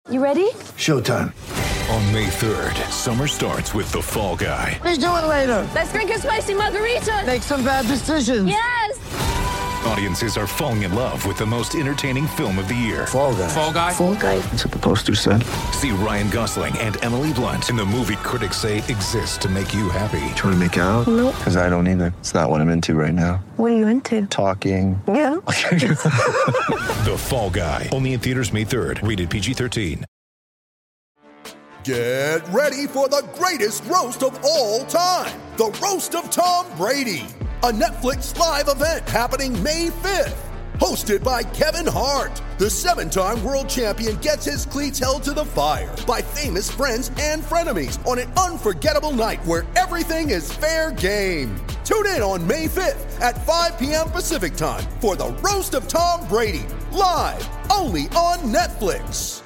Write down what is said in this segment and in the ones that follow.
You ready? Showtime. On May 3rd, summer starts with The Fall Guy. Let's do it later. Let's drink a spicy margarita. Make some bad decisions. Yes! Audiences are falling in love with the most entertaining film of the year. Fall Guy. Fall Guy? Fall guy. That's what the poster said. See Ryan Gosling and Emily Blunt in the movie critics say exists to make you happy. Trying to make it out? Nope. Because I don't either. It's not what I'm into right now. What are you into? Talking. Yeah. The Fall Guy. Only in theaters May 3rd. Rated PG-13. Get ready for the greatest roast of all time. The Roast of Tom Brady. A Netflix live event happening May 5th. Hosted by Kevin Hart. The 7-time world champion gets his cleats held to the fire by famous friends and frenemies on an unforgettable night where everything is fair game. Tune in on May 5th at 5 p.m. Pacific time for the Roast of Tom Brady. Live only on Netflix.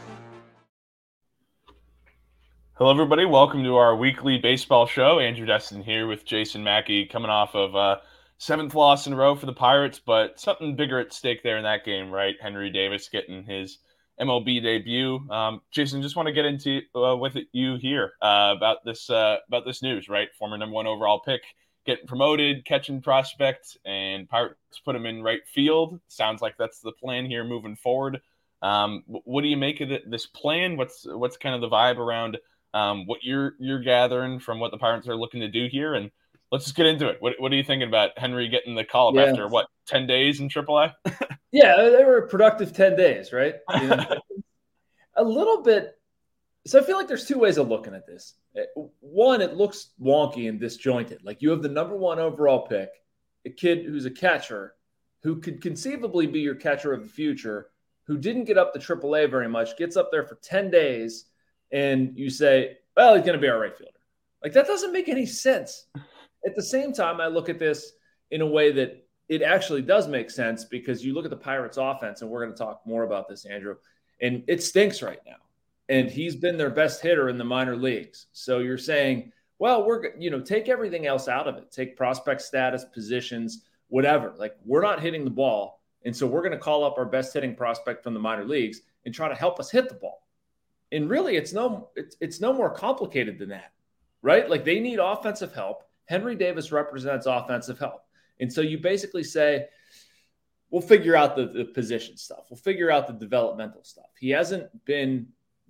Hello, everybody. Welcome to our weekly baseball show. Andrew Destin here with Jason Mackey, coming off of 7th loss in a row for the Pirates, but something bigger at stake there in that game, right? Henry Davis getting his MLB debut. Jason, just want to get into with you here about this news, right? Former number 1 overall pick getting promoted, catching prospect, and Pirates put him in right field. Sounds like that's the plan here moving forward. What do you make of this plan? What's kind of the vibe around what you're gathering from what the Pirates are looking to do here? And let's just get into it. What are you thinking about Henry getting the call up after, 10 days in AAA? Yeah, they were a productive 10 days, right? You know, a little bit. So I feel like there's two ways of looking at this. One, it looks wonky and disjointed. Like you have the number 1 overall pick, a kid who's a catcher, who could conceivably be your catcher of the future, who didn't get up to AAA very much, gets up there for 10 days, and you say, well, he's going to be our right fielder. Like, that doesn't make any sense. At the same time, I look at this in a way that it actually does make sense because you look at the Pirates offense, and we're going to talk more about this, Andrew, and it stinks right now. And he's been their best hitter in the minor leagues. So you're saying, well, take everything else out of it. Take prospect status, positions, whatever. Like, we're not hitting the ball. And so we're going to call up our best hitting prospect from the minor leagues and try to help us hit the ball. And really, it's no more complicated than that, right? Like, they need offensive help. Henry Davis represents offensive help. And so you basically say, we'll figure out the position stuff. We'll figure out the developmental stuff. He hasn't been,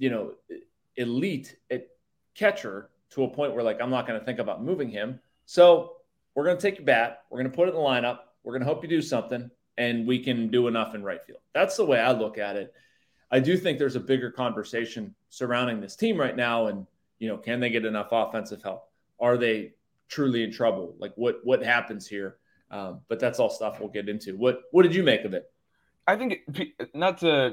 elite at catcher to a point where, like, I'm not going to think about moving him. So we're going to take your bat. We're going to put it in the lineup. We're going to hope you do something, and we can do enough in right field. That's the way I look at it. I do think there's a bigger conversation surrounding this team right now. And, can they get enough offensive help? Are they truly in trouble? Like what happens here? But that's all stuff we'll get into. What did you make of it? I think not to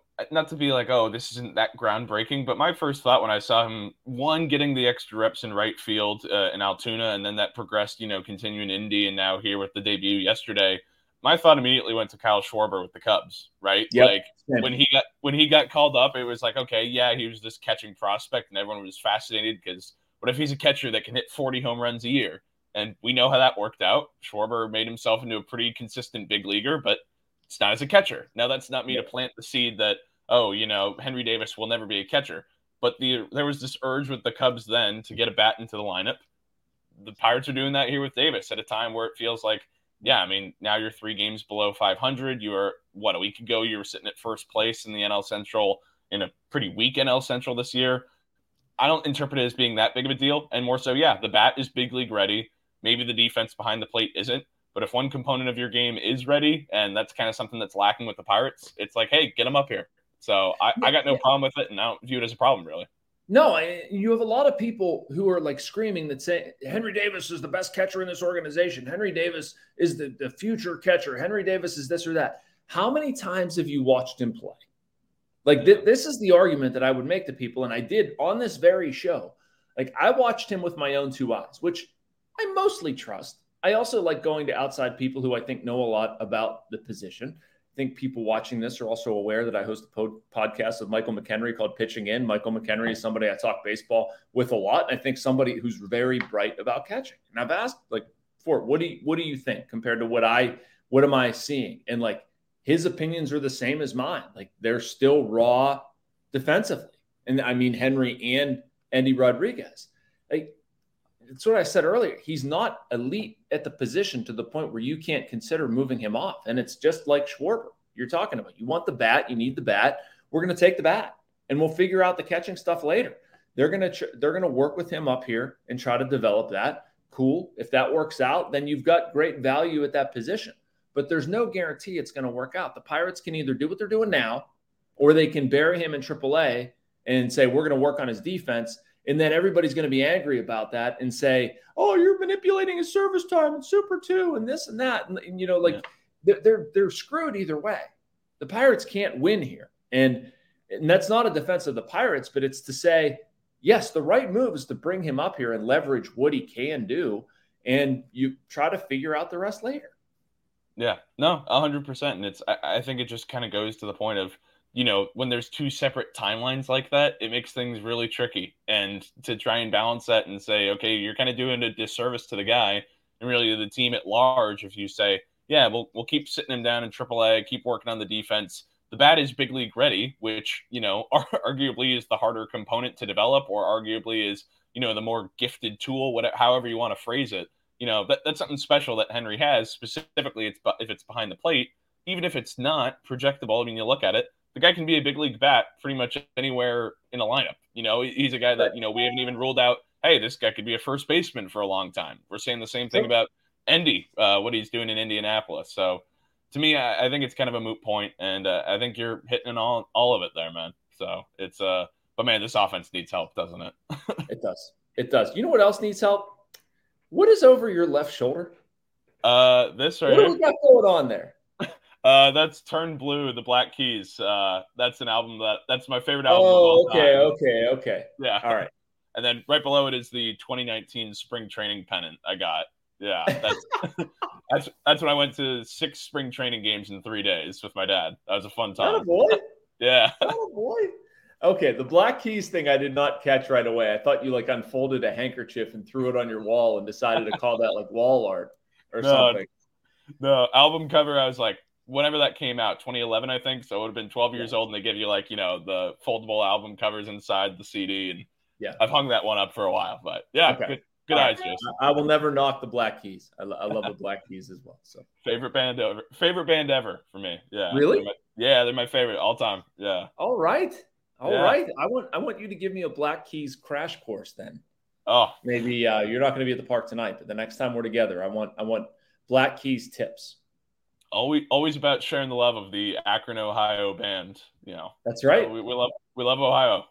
be like, oh, this isn't that groundbreaking, but my first thought when I saw him, one, getting the extra reps in right field in Altoona, and then that progressed, continuing Indy, and now here with the debut yesterday, my thought immediately went to Kyle Schwarber with the Cubs, right? Yep. Like when he got called up, it was like, okay, yeah, he was this catching prospect, and everyone was fascinated because what if he's a catcher that can hit 40 home runs a year? And we know how that worked out. Schwarber made himself into a pretty consistent big leaguer, but it's not as a catcher. Now, that's not me to plant the seed that, Henry Davis will never be a catcher. But there was this urge with the Cubs then to get a bat into the lineup. The Pirates are doing that here with Davis at a time where it feels like, now you're 3 games below 500. You were, a week ago, you were sitting at first place in the NL Central in a pretty weak NL Central this year. I don't interpret it as being that big of a deal. And more so, the bat is big league ready. Maybe the defense behind the plate isn't. But if one component of your game is ready, and that's kind of something that's lacking with the Pirates, it's like, hey, get them up here. So I got no problem with it, and I don't view it as a problem, really. No, you have a lot of people who are like screaming that say Henry Davis is the best catcher in this organization. Henry Davis is the future catcher. Henry Davis is this or that. How many times have you watched him play? Like this is the argument that I would make to people, and I did on this very show. Like I watched him with my own 2 eyes, which I mostly trust. I also like going to outside people who I think know a lot about the position. I think people watching this are also aware that I host a podcast with Michael McHenry called Pitching In. Michael McHenry is somebody I talk baseball with a lot. And I think somebody who's very bright about catching. And I've asked, like, Fort, what do you think compared to what am I seeing? And like his opinions are the same as mine. Like they're still raw, defensively. And I mean, Henry and Andy Rodriguez. That's what I said earlier. He's not elite at the position to the point where you can't consider moving him off. And it's just like Schwarber you're talking about. You want the bat. You need the bat. We're going to take the bat, and we'll figure out the catching stuff later. They're going to work with him up here and try to develop that. Cool. If that works out, then you've got great value at that position. But there's no guarantee it's going to work out. The Pirates can either do what they're doing now, or they can bury him in AAA and say, we're going to work on his defense. And then everybody's going to be angry about that and say, oh, you're manipulating his service time in Super 2 and this and that. And you know, like they're screwed either way. The Pirates can't win here. And that's not a defense of the Pirates, but it's to say, yes, the right move is to bring him up here and leverage what he can do. And you try to figure out the rest later. Yeah, no, 100%. And I think it just kind of goes to the point of, you know, when there's two separate timelines like that, it makes things really tricky. And to try and balance that and say, okay, you're kind of doing a disservice to the guy and really the team at large if you say, yeah, we'll keep sitting him down in AAA, keep working on the defense. The bat is big league ready, which, you know, arguably is the harder component to develop, or arguably is, you know, the more gifted tool, whatever, however you want to phrase it. You know, that's something special that Henry has. Specifically, if it's behind the plate, even if it's not projectable. I mean, you look at it, the guy can be a big league bat pretty much anywhere in a lineup. You know, he's a guy that, you know, we haven't even ruled out, hey, this guy could be a first baseman for a long time. We're saying the same thing about Endy, what he's doing in Indianapolis. So to me, I think it's kind of a moot point, and I think you're hitting all of it there, man. So it's but man, this offense needs help, doesn't it? It does. It does. You know what else needs help? What is over your left shoulder? This right here. What do we got going on there? That's Turn Blue, the Black Keys. That's an album that's my favorite album. Oh, okay. Yeah. All right. And then right below it is the 2019 spring training pennant I got. Yeah, that's when I went to 6 spring training games in 3 days with my dad. That was a fun time. Boy. Yeah. Boy. Okay, the Black Keys thing I did not catch right away. I thought you like unfolded a handkerchief and threw it on your wall and decided to call that like wall art or something. No, album cover, I was like, whenever that came out, 2011, I think. So it would have been 12 years old, and they give you like, you know, the foldable album covers inside the CD. And yeah, I've hung that one up for a while. But yeah, okay. Good eyes, Jason. I will never knock the Black Keys. I love the Black Keys as well. So favorite band ever for me. Yeah. Really? They're my favorite all time. Yeah. All right. All right. I want you to give me a Black Keys crash course then. Oh, maybe you're not going to be at the park tonight, but the next time we're together, I want Black Keys tips. Always about sharing the love of the Akron, Ohio band. You know. That's right. So we love Ohio.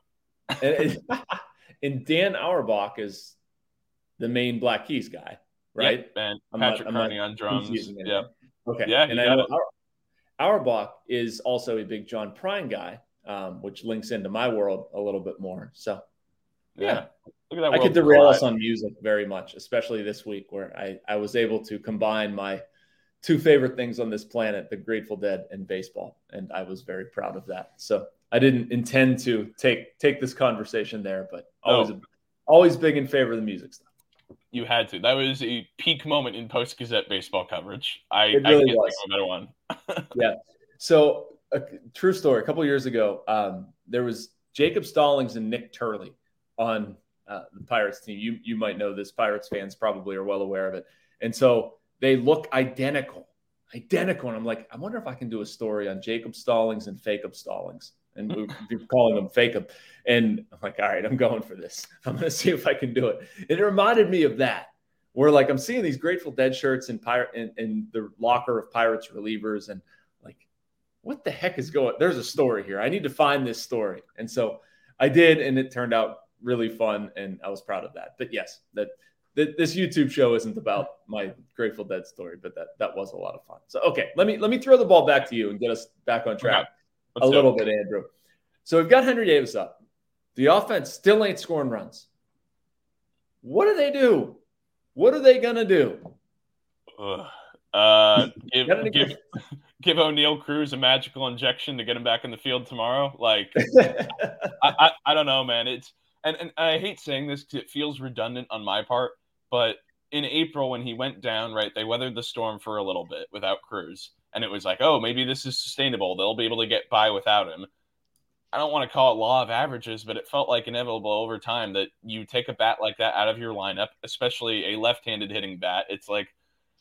And Dan Auerbach is the main Black Keys guy, right? Yep, and Patrick Kearney on drums. Yeah. Okay. Yeah, and I know Auerbach is also a big John Prine guy, which links into my world a little bit more. So, yeah. Look at that. I could derail us on music very much, especially this week where I was able to combine my 2 favorite things on this planet, the Grateful Dead and baseball. And I was very proud of that. So I didn't intend to take this conversation there, but always big in favor of the music stuff. You had to. That was a peak moment in Post-Gazette baseball coverage. I really can't think of a better one. Yeah. So, a true story. A couple of years ago, there was Jacob Stallings and Nick Turley on the Pirates team. You might know this. Pirates fans probably are well aware of it. And so they look identical. And I'm like, I wonder if I can do a story on Jacob Stallings and Facob Stallings. And we're calling them Facob. And I'm like, all right, I'm going for this. I'm going to see if I can do it. And it reminded me of that, where like I'm seeing these Grateful Dead shirts in the locker of Pirates relievers, and like, what the heck is going? There's a story here. I need to find this story. And so I did, and it turned out really fun, and I was proud of that. But yes, this YouTube show isn't about my Grateful Dead story, but that was a lot of fun. So okay, let me throw the ball back to you and get us back on track. Okay. A little bit, Andrew. So we've got Henry Davis up. The offense still ain't scoring runs. What do they do? What are they gonna do? Give O'Neal Cruz a magical injection to get him back in the field tomorrow. Like, I don't know, man. It's and I hate saying this because it feels redundant on my part, but in April when he went down, right, they weathered the storm for a little bit without Cruz. And it was like, oh, maybe this is sustainable. They'll be able to get by without him. I don't want to call it law of averages, but it felt like inevitable over time that you take a bat like that out of your lineup, especially a left-handed hitting bat. It's like,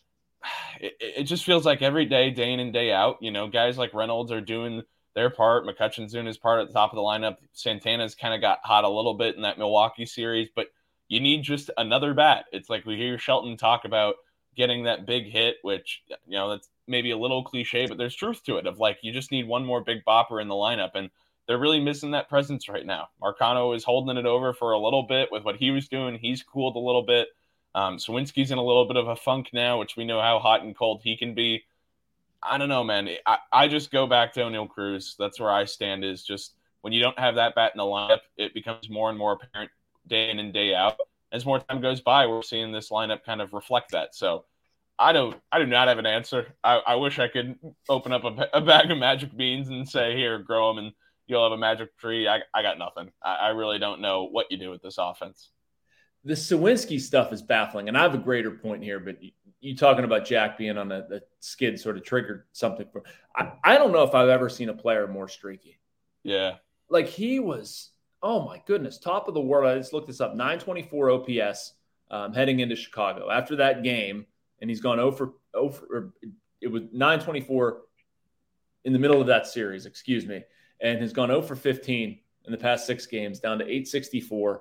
it just feels like every day, day in and day out, guys like Reynolds are doing their part. McCutchen's doing his part at the top of the lineup. Santana's kind of got hot a little bit in that Milwaukee series, but you need just another bat. It's like we hear Shelton talk about getting that big hit, which, that's maybe a little cliche, but there's truth to it of like, you just need one more big bopper in the lineup. And they're really missing that presence right now. Marcano is holding it over for a little bit with what he was doing. He's cooled a little bit. Sawinski's in a little bit of a funk now, which we know how hot and cold he can be. I don't know, man. I just go back to O'Neal Cruz. That's where I stand, is just when you don't have that bat in the lineup, it becomes more and more apparent day in and day out. As more time goes by, we're seeing this lineup kind of reflect that. So I do not have an answer. I wish I could open up a bag of magic beans and say, here, grow them and you'll have a magic tree. I got nothing. I really don't know what you do with this offense. The Sawinski stuff is baffling, and I have a greater point here, but you talking about Jack being on the skid sort of triggered something. I don't know if I've ever seen a player more streaky. Yeah. Like he was, oh my goodness, top of the world. I just looked this up, 924 OPS heading into Chicago. After that game, and he's gone 0 for it was 924 in the middle of that series, and has gone 0 for 15 in the past 6 games, down to 864.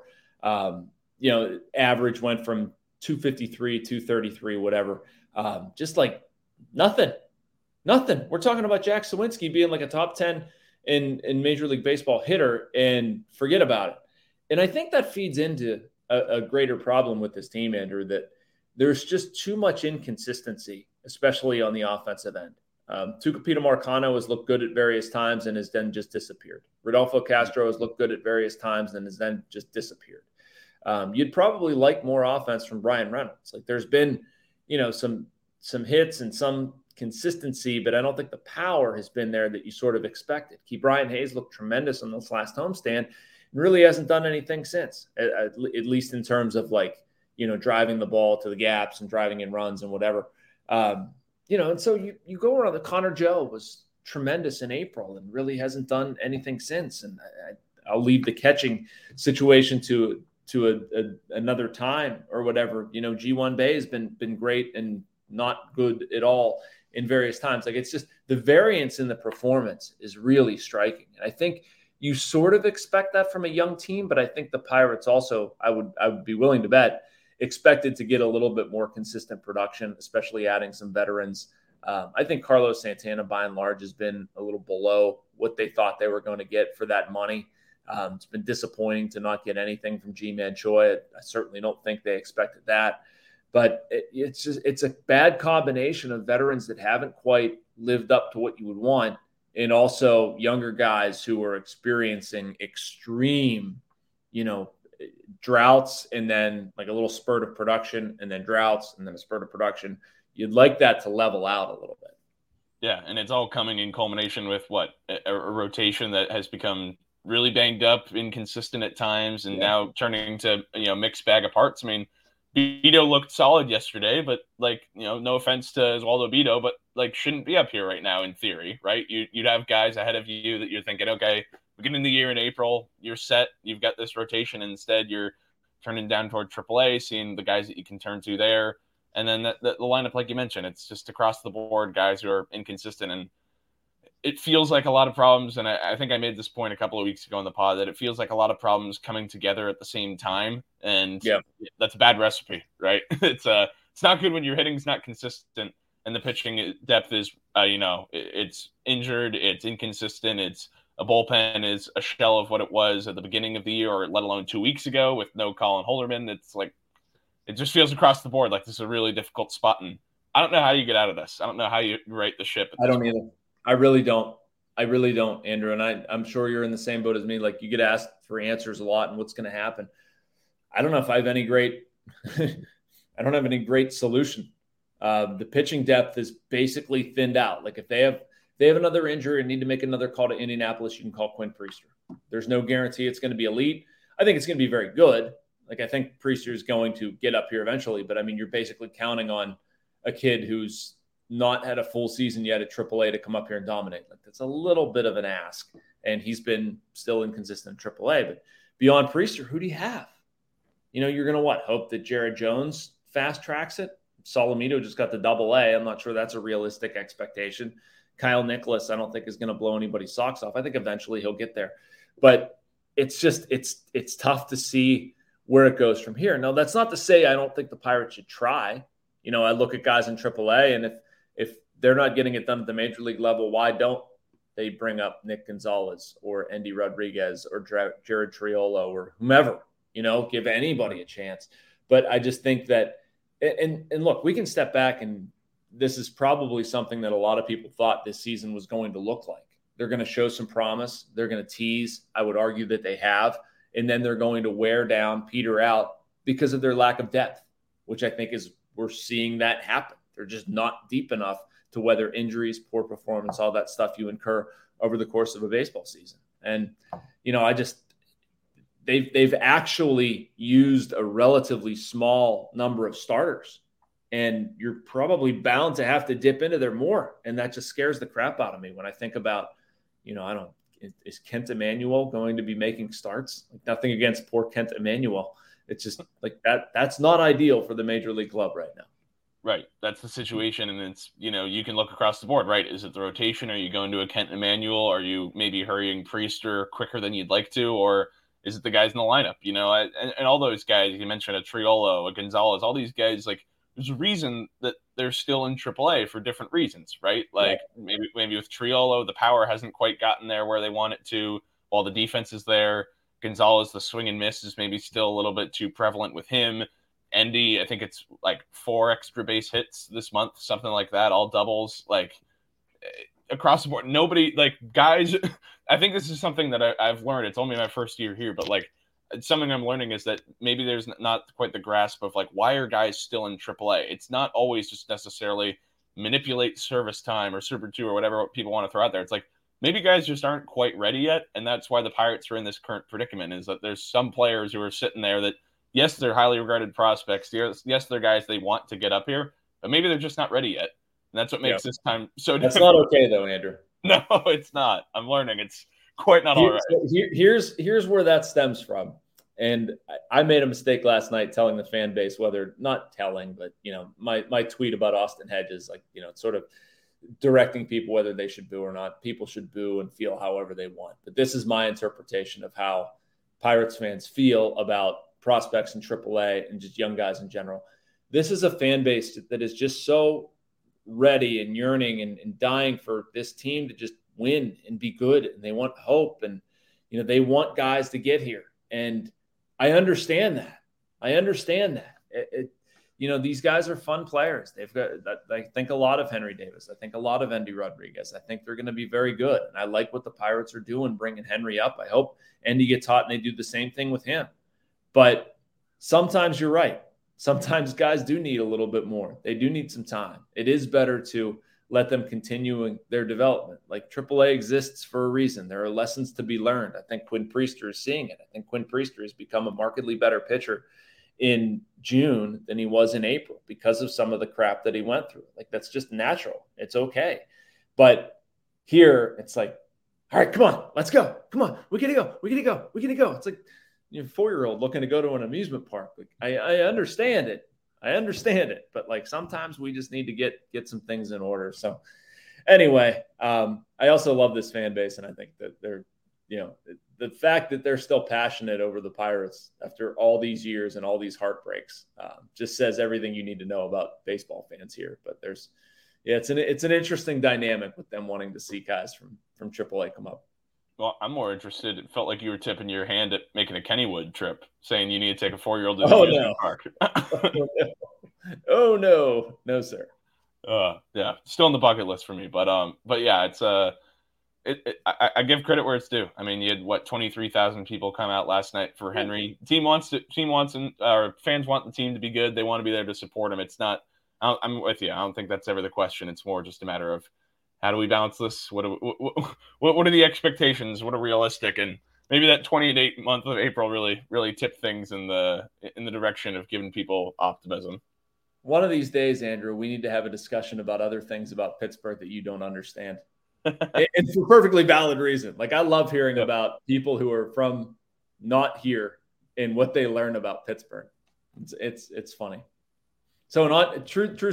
Average went from 253, 233, whatever. Just like nothing. We're talking about Jack Sawinski being like a top 10 in Major League Baseball hitter, and forget about it. And I think that feeds into a greater problem with this team, Andrew, that there's just too much inconsistency, especially on the offensive end. Tucupita Marcano has looked good at various times and has then just disappeared. Rodolfo Castro has looked good at various times and has then just disappeared. You'd probably like more offense from Brian Reynolds. Like there's been, some hits and some consistency, but I don't think the power has been there that you sort of expected. Brian Hayes looked tremendous on this last homestand and really hasn't done anything since, at least in terms of driving the ball to the gaps and driving in runs and whatever. And so you go around. The Connor Joe was tremendous in April and really hasn't done anything since. And I'll leave the catching situation to another time or whatever. G1 Bay has been great and not good at all in various times. Like it's just the variance in the performance is really striking. And I think you sort of expect that from a young team, but I think the Pirates also, I would be willing to bet, expected to get a little bit more consistent production, especially adding some veterans. I think Carlos Santana, by and large, has been a little below what they thought they were going to get for that money. It's been disappointing to not get anything from G-Man Choi. I certainly don't think they expected that. But it's a bad combination of veterans that haven't quite lived up to what you would want, and also younger guys who are experiencing extreme, droughts and then like a little spurt of production and then droughts and then a spurt of production. You'd like that to level out a little bit. Yeah, and it's all coming in culmination with a rotation that has become really banged up, inconsistent at times, and now turning to mixed bag of parts. I mean, Bido looked solid yesterday, but no offense to Oswaldo Bido, but shouldn't be up here right now in theory, right? You'd have guys ahead of you that you're thinking, okay, beginning of the year in April, you're set. You've got this rotation. Instead, you're turning down toward AAA, seeing the guys that you can turn to there. And then the lineup, like you mentioned, it's just across the board guys who are inconsistent. And it feels like a lot of problems. And I think I made this point a couple of weeks ago in the pod that it feels like a lot of problems coming together at the same time. And that's a bad recipe, right? It's not good when your hitting's not consistent and the pitching depth is, it's injured, it's inconsistent, it's a bullpen is a shell of what it was at the beginning of the year, or let alone 2 weeks ago with no Colin Holderman. It's like, it just feels across the board like this is a really difficult spot. And I don't know how you get out of this. I don't know how you right the ship. I don't either. I really don't, Andrew. And I'm sure you're in the same boat as me. Like you get asked for answers a lot and what's going to happen. I don't know if I have any great, I don't have any great solution. The pitching depth is basically thinned out. Like if they have another injury and need to make another call to Indianapolis, you can call Quinn Priester. There's no guarantee it's going to be elite. I think it's going to be very good. Like I think Priester is going to get up here eventually, but I mean, you're basically counting on a kid who's not had a full season yet at AAA to come up here and dominate. Like that's a little bit of an ask. and he's been still inconsistent in AAA. But beyond Priester, who do you have? You're going to hope that Jared Jones fast tracks it. Solomito just got the AA. I'm not sure that's a realistic expectation. Kyle Nicholas, I don't think is going to blow anybody's socks off. I think eventually he'll get there. But it's tough to see where it goes from here. Now, that's not to say I don't think the Pirates should try. I look at guys in AAA, and if they're not getting it done at the major league level, why don't they bring up Nick Gonzalez or Endy Rodriguez or Jared Triolo or whomever, give anybody a chance. But I just think that, and look, we can step back, and this is probably something that a lot of people thought this season was going to look like. They're going to show some promise. They're going to tease. I would argue that they have. And then they're going to wear down, peter out because of their lack of depth, which I think we're seeing that happen. They're just not deep enough to weather injuries, poor performance, all that stuff you incur over the course of a baseball season. And, they've actually used a relatively small number of starters, and you're probably bound to have to dip into there more. And that just scares the crap out of me when I think about, is Kent Emanuel going to be making starts? Nothing against poor Kent Emanuel. It's just that's not ideal for the major league club right now. Right. That's the situation. And it's, you can look across the board, right? Is it the rotation? Are you going to a Kent Emanuel? Are you maybe hurrying Priester quicker than you'd like to? Or is it the guys in the lineup? And all those guys, you mentioned a Triolo, a Gonzalez, all these guys, there's a reason that they're still in AAA for different reasons, right? Maybe with Triolo, the power hasn't quite gotten there where they want it to, while the defense is there. Gonzalez, the swing and miss is maybe still a little bit too prevalent with him. Endy, I think it's 4 extra base hits this month, something like that, all doubles, across the board. Nobody, guys, I think this is something that I've learned. It's only my first year here, but something I'm learning is that maybe there's not quite the grasp of why are guys still in AAA? It's not always just necessarily manipulate service time or Super 2 or whatever people want to throw out there. It's maybe guys just aren't quite ready yet. And that's why the Pirates are in this current predicament, is that there's some players who are sitting there that, yes, they're highly regarded prospects. Yes, they're guys they want to get up here, but maybe they're just not ready yet. And that's what makes this time so difficult. That's not okay though, Andrew. No, it's not. I'm learning. It's quite not all right. Here's where that stems from. And I made a mistake last night telling the fan base, not telling, but my tweet about Austin Hedges, sort of directing people whether they should boo or not. People should boo and feel however they want. But this is my interpretation of how Pirates fans feel about prospects in AAA and just young guys in general. This is a fan base that is just so ready and yearning and dying for this team to just win and be good. And they want hope, and, they want guys to get here. And I understand that. These guys are fun players. They've got, I think, a lot of Henry Davis. I think a lot of Endy Rodriguez. I think they're going to be very good. And I like what the Pirates are doing, bringing Henry up. I hope Endy gets hot and they do the same thing with him. But sometimes you're right. Sometimes guys do need a little bit more. They do need some time. It is better to let them continue their development. AAA exists for a reason. There are lessons to be learned. I think Quinn Priester is seeing it. I think Quinn Priester has become a markedly better pitcher in June than he was in April because of some of the crap that he went through. That's just natural. It's okay. But here it's all right, come on, let's go. Come on, we gotta go. It's 4-year-old looking to go to an amusement park. I understand it. But sometimes we just need to get some things in order. So anyway, I also love this fan base. And I think that they're, the fact that they're still passionate over the Pirates after all these years and all these heartbreaks just says everything you need to know about baseball fans here. But it's an interesting dynamic with them wanting to see guys from AAA come up. Well, I'm more interested. It felt like you were tipping your hand at making a Kennywood trip, saying you need to take a 4-year-old to the amusement park. Oh no, no, sir. Yeah, still on the bucket list for me, but yeah, it's I give credit where it's due. I mean, you had 23,000 people come out last night for Henry. Fans want the team to be good. They want to be there to support him. It's not. I'm with you. I don't think that's ever the question. It's more just a matter of, how do we balance this? What are the expectations? What are realistic? And maybe that 28 month of April really tipped things in the direction of giving people optimism. One of these days, Andrew, we need to have a discussion about other things about Pittsburgh that you don't understand. And for perfectly valid reason. Like, I love hearing about people who are from not here and what they learn about Pittsburgh. It's funny. So, true story.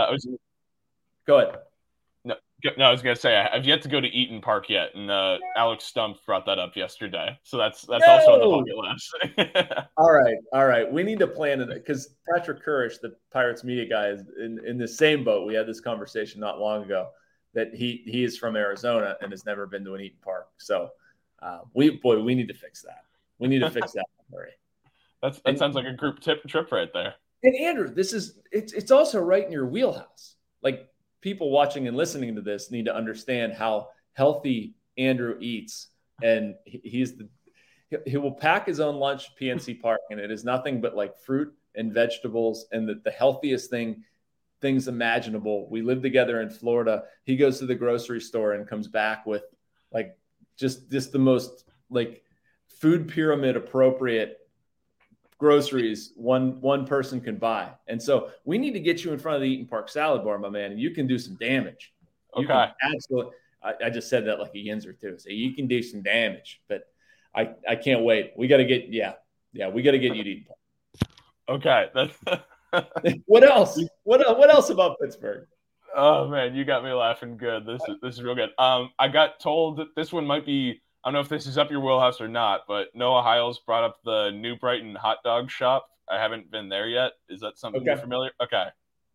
Go ahead. No, I was gonna say I've yet to go to Eaton Park yet, and Alex Stumpf brought that up yesterday. So that's also on the bucket list. All right. We need to plan it because Patrick Kurish, the Pirates media guy, is in the same boat. We had this conversation not long ago that he is from Arizona and has never been to an Eaton Park. So we need to fix that. We need to fix that. That sounds like a group trip right there. And Andrew, it's also right in your wheelhouse. Like, people watching and listening to this need to understand how healthy Andrew eats, and he will pack his own lunch at PNC Park, and it is nothing but like fruit and vegetables and the healthiest things imaginable. We live together in Florida. He goes to the grocery store and comes back with like just the most like food pyramid appropriate groceries one person can buy. And so we need to get you in front of the Eaton Park salad bar, my man, and you can do some damage. Okay. Absolutely. I just said that like a Yinzer too. So you can do some damage, but I can't wait. We got to get, we got to get you to Eaton Park. Okay. What else? What else about Pittsburgh? Oh man, you got me laughing good. This is real good. I got told that this one might be, I don't know if this is up your wheelhouse or not, but Noah Hiles brought up the New Brighton hot dog shop. I haven't been there yet. Is that something you're familiar? Okay.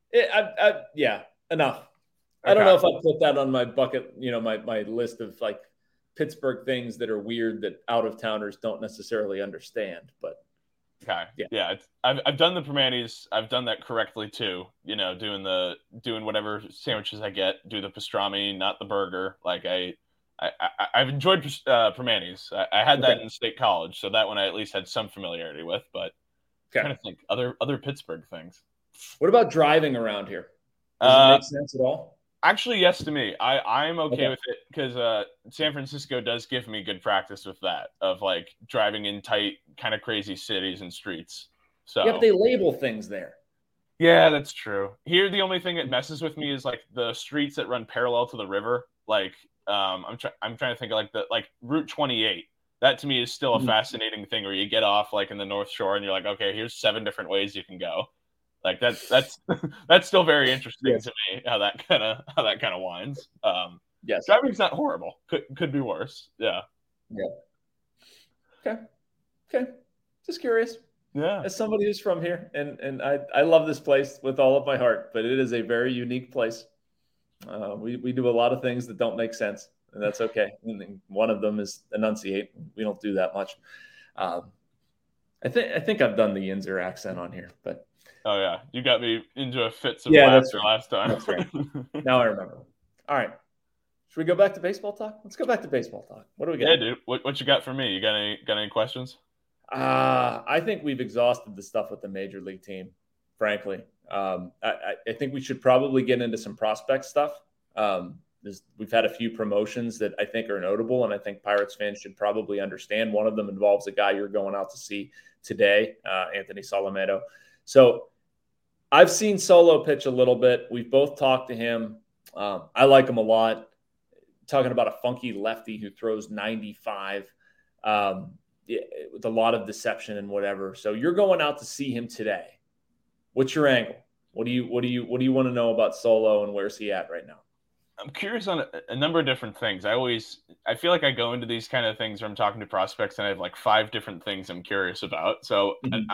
Yeah, enough. Okay. I don't know if I put that on my bucket, my list of like Pittsburgh things that are weird that out of towners don't necessarily understand, but okay. Yeah. I've done the Primanti's. I've done that correctly too. Doing whatever sandwiches I get, do the pastrami, not the burger. Like I've enjoyed Primanti's. I had that in State College, so that one I at least had some familiarity with. But I'm trying to think other Pittsburgh things. What about driving around here? Does it make sense at all? Actually, yes to me. I'm okay with it because San Francisco does give me good practice with that of like driving in tight, kind of crazy cities and streets. So yeah, but they label things there. Yeah, that's true. Here, the only thing that messes with me is like the streets that run parallel to the river. Like I'm trying to think of like Route 28. That to me is still a fascinating thing where you get off like in the North Shore and you're like, okay, here's 7 different ways you can go. Like that's still very interesting to me how that kind of winds. Yes, driving's not horrible. Could be worse. Yeah. Okay. Just curious. Yeah. As somebody who's from here, and I love this place with all of my heart, but it is a very unique place. We do a lot of things that don't make sense, and that's okay. And one of them is enunciate. We don't do that much. I think I've done the Yinzer accent on here, but. Oh yeah, you got me into a fits of laughter last time. That's right. Now I remember. All right, should we go back to baseball talk? Let's go back to baseball talk. What do we got? Yeah, dude. What you got for me? You got any questions? I think we've exhausted the stuff with the major league team. Frankly, I think we should probably get into some prospect stuff. We've had a few promotions that I think are notable, and I think Pirates fans should probably understand. One of them involves a guy you're going out to see today, Anthony Solometo. So I've seen Solo pitch a little bit. We've both talked to him. I like him a lot. Talking about a funky lefty who throws 95 with a lot of deception and whatever. So you're going out to see him today. What's your angle? What do you want to know about Solo and where's he at right now? I'm curious on a number of different things. I feel like I go into these kind of things where I'm talking to prospects and I have like 5 different things I'm curious about. So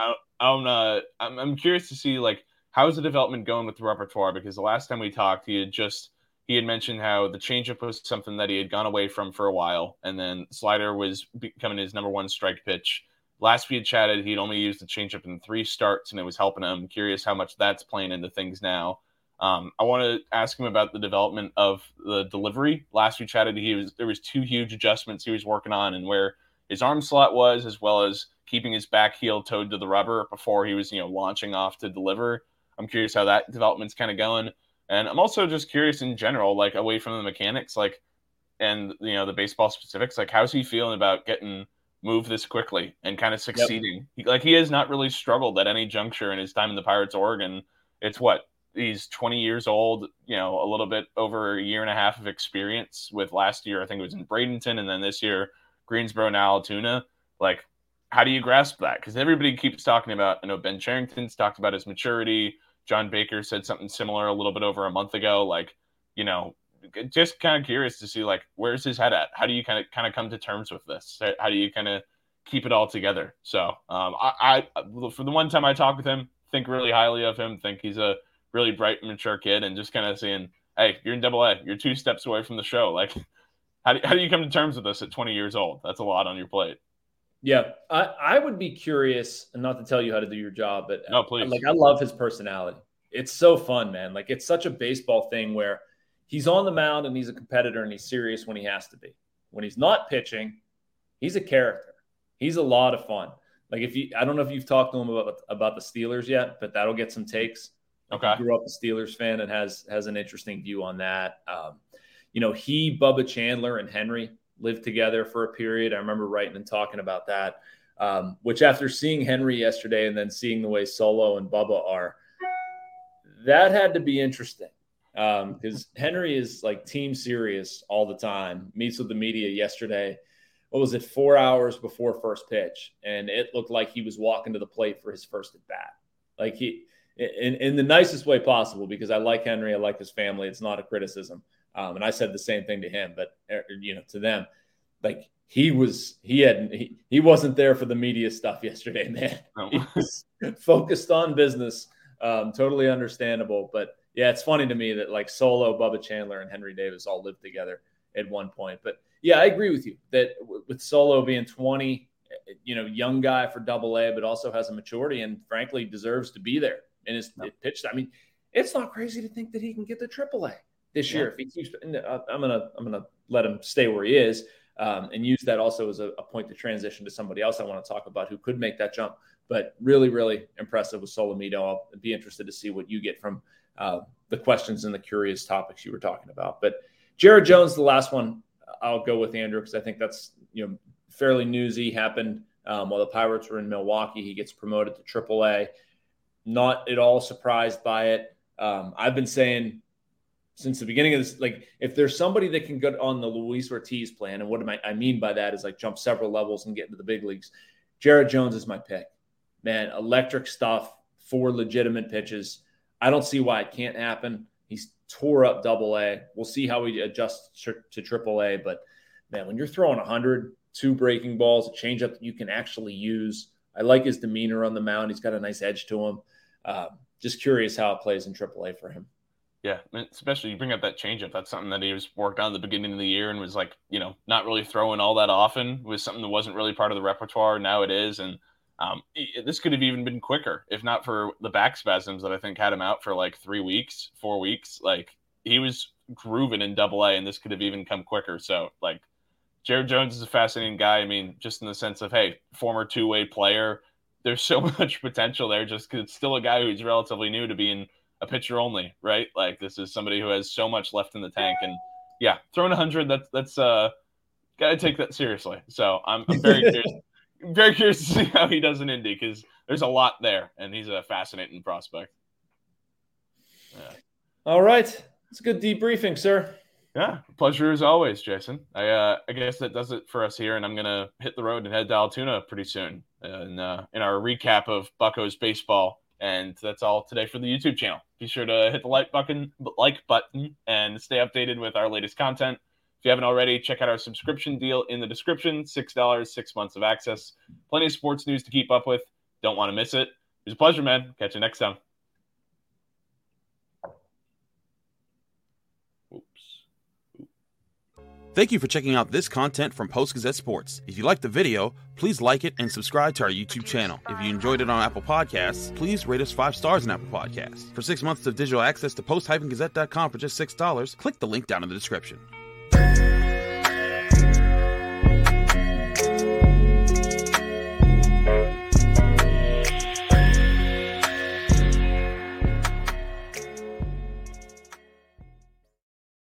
I'm curious to see like how's the development going with the repertoire, because the last time we talked, he had mentioned how the changeup was something that he had gone away from for a while, and then slider was becoming his number 1 strike pitch. Last we had chatted, he'd only used the changeup in 3 starts, and it was helping him. I'm curious how much that's playing into things now. I want to ask him about the development of the delivery. Last we chatted, there was 2 huge adjustments he was working on, and where his arm slot was, as well as keeping his back heel towed to the rubber before he was, launching off to deliver. I'm curious how that development's kind of going. And I'm also just curious in general, like away from the mechanics, like, and the baseball specifics, like how's he feeling about getting moved this quickly and kind of succeeding? Yep. He has not really struggled at any juncture in his time in the Pirates org. And it's he's 20 years old, you know, a little bit over a year and a half of experience with last year. I think it was in Bradenton, and then this year, Greensboro and Altoona. Like, how do you grasp that? Because everybody keeps talking about, I know Ben Cherington's talked about his maturity. John Baker said something similar a little bit over a month ago. Like, you know, just kind of curious to see, like, where's his head at? How do you kind of come to terms with this? How do you kind of keep it all together? So I for the one time I talked with him, think really highly of him, think he's a really bright and mature kid, and just kind of saying, hey, you're in AA, you're 2 steps away from the show. Like, how do you come to terms with this at 20 years old? That's a lot on your plate. Yeah, I would be curious, and not to tell you how to do your job, but no, please. Like, I love his personality. It's so fun, man. Like, it's such a baseball thing where he's on the mound and he's a competitor and he's serious when he has to be. When he's not pitching, he's a character. He's a lot of fun. Like, I don't know if you've talked to him about the Steelers yet, but that'll get some takes. Okay. He grew up a Steelers fan and has an interesting view on that. You know, Bubba Chandler and Henry lived together for a period. I remember writing and talking about that, which after seeing Henry yesterday and then seeing the way Solo and Bubba are, that had to be interesting. Because Henry is like team serious all the time, meets with the media yesterday. What was it, 4 hours before first pitch? And it looked like he was walking to the plate for his first at bat. Like, in the nicest way possible, because I like Henry, I like his family. It's not a criticism. And I said the same thing to him, but you know, to them, like, he wasn't there for the media stuff yesterday, man. No. He was focused on business. Totally understandable. But yeah, it's funny to me that like Solo, Bubba Chandler, and Henry Davis all lived together at one point. But yeah, I agree with you that with Solo being 20, you know, young guy for AA, but also has a maturity and frankly deserves to be there in his pitch. I mean, it's not crazy to think that he can get to AAA this year. If he keeps, I'm gonna let him stay where he is, and use that also as a point to transition to somebody else I want to talk about who could make that jump. But really, really impressive with Solomito. I'll be interested to see what you get from the questions and the curious topics you were talking about. But Jared Jones, the last one, I'll go with Andrew because I think that's, you know, fairly newsy. Happened while the Pirates were in Milwaukee. He gets promoted to AAA. Not at all surprised by it. I've been saying since the beginning of this, like, if there's somebody that can get on the Luis Ortiz plan, and what I mean by that is like jump several levels and get into the big leagues, Jared Jones is my pick. Man, electric stuff, 4 legitimate pitches. I don't see why it can't happen. He's tore up AA. We'll see how he adjusts to AAA. But, man, when you're throwing 100, 2 breaking balls, a changeup that you can actually use, I like his demeanor on the mound. He's got a nice edge to him. Just curious how it plays in AAA for him. Yeah, especially you bring up that changeup. That's something that he was worked on at the beginning of the year and was like, you know, not really throwing all that often. It was something that wasn't really part of the repertoire. Now it is. And this could have even been quicker if not for the back spasms that I think had him out for like 3 weeks, 4 weeks. Like, he was grooving in AA, and this could have even come quicker. So, like, Jared Jones is a fascinating guy. I mean, just in the sense of, hey, former two-way player, there's so much potential there just because it's still a guy who's relatively new to being a pitcher only, right? Like, this is somebody who has so much left in the tank. And, yeah, throwing 100, that's got to take that seriously. So I'm very curious. Very curious to see how he does in Indy because there's a lot there, and he's a fascinating prospect. Yeah. All right. It's a good debriefing, sir. Yeah. Pleasure as always, Jason. I guess that does it for us here, and I'm going to hit the road and head to Altoona pretty soon in our recap of Buccos baseball. And that's all today for the YouTube channel. Be sure to hit the like button and stay updated with our latest content. If you haven't already, check out our subscription deal in the description. $6, 6 months of access. Plenty of sports news to keep up with. Don't want to miss it. It was a pleasure, man. Catch you next time. Thank you for checking out this content from Post-Gazette Sports. If you liked the video, please like it and subscribe to our YouTube channel. If you enjoyed it on Apple Podcasts, please rate us 5 stars on Apple Podcasts. For 6 months of digital access to post-gazette.com for just $6, click the link down in the description.